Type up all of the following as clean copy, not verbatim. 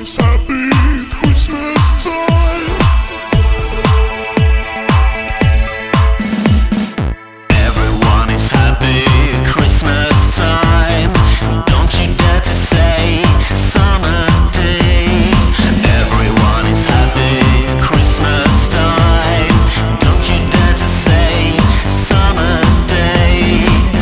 Everybody's happy Christmas time. Everyone is happy Christmas time. Don't you dare to say summer day. Everyone is happy Christmas time. Don't you dare to say summer day.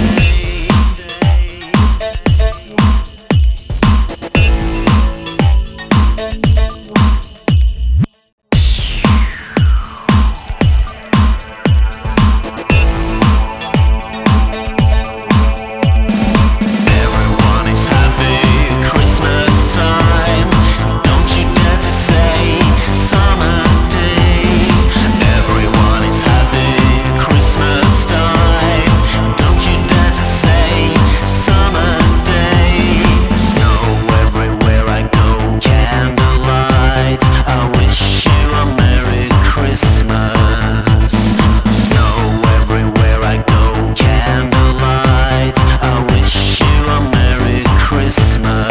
Everyone is happy Christmas time. Don't you dare to say summer day. Everyone is happy Christmas time. Don't you dare to say summer day. Snow everywhere I go, candlelight. I wish you a Merry Christmas. Snow everywhere I go, candlelight. I wish you a Merry Christmas.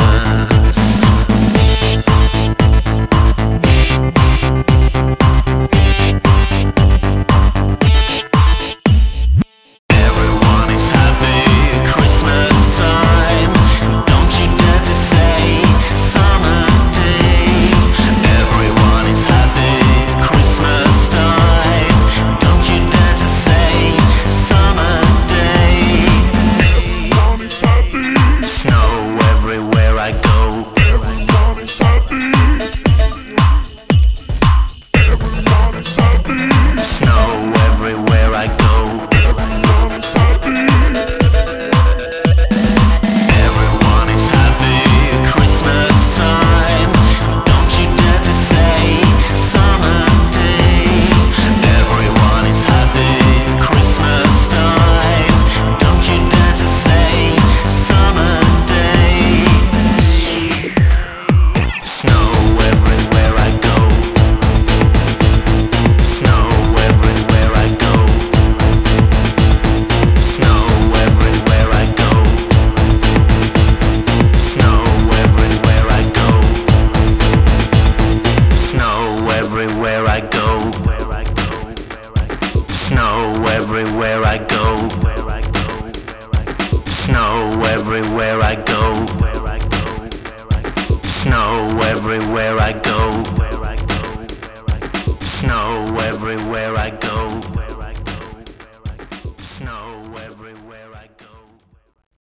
Everyone is happy Christmas time. Don't you dare to say summer day. Everyone is happy Christmas time. Don't you dare to say summer day. Everybody's happy. Snow everywhere I go. Everybody's happy. Everybody's happy. Snow everywhere I go. Everybody's happy. Everyone is happy Christmas time. Don't you dare to say summer day. Everyone is happy Christmas time. Don't you dare to say summer day. Snow everywhere I go. Snow everywhere I go. Snow everywhere I go. Snow everywhere I go. Snow everywhere I go. Snow everywhere I go. Snow everywhere I go. Snow everywhere I go. Snow everywhere I go.